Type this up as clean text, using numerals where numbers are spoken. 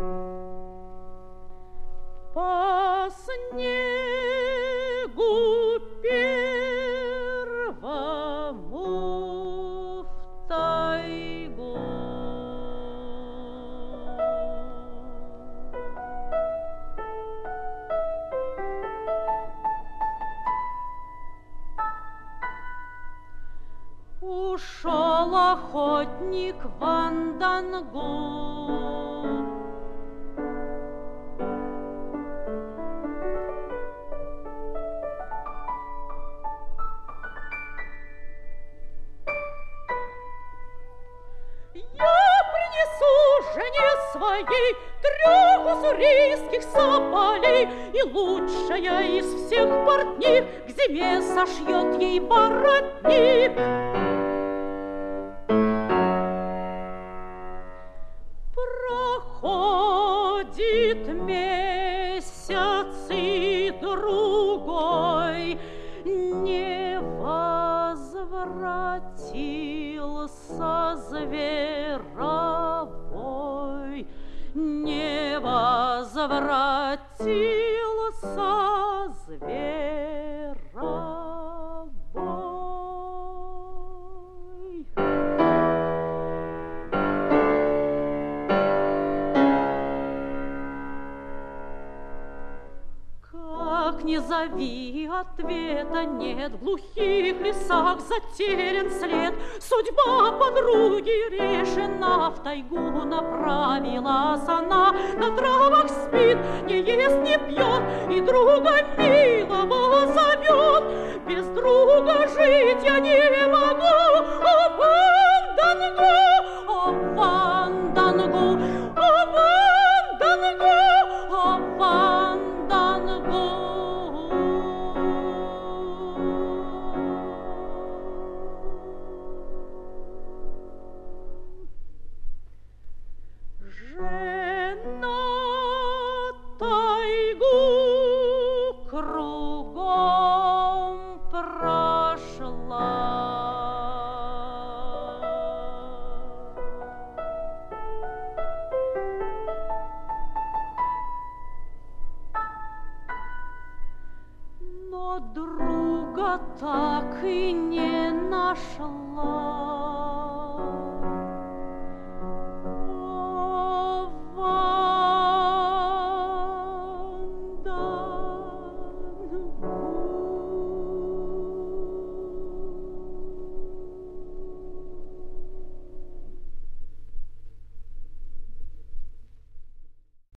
По снегу первому в тайгу ушел охотник Вандангу. Жене своей 3 уссурийских соболей, и лучшая из всех портних к зиме сошьет ей воротник. Проходит месяц и другой, не возвратился зверобой, не возвратился зверобой. Как ни зови, ответа нет, в глухих лесах затерян след. Судьба подруги решена, в тайгу направилась она. На травах спит, не ест, не пьет, и друга милого зовет. Без друга жить я не могу, о Вандангу, о Вандангу, о Вандангу, о Вандангу. Кругом прошла, но друга так и не нашла.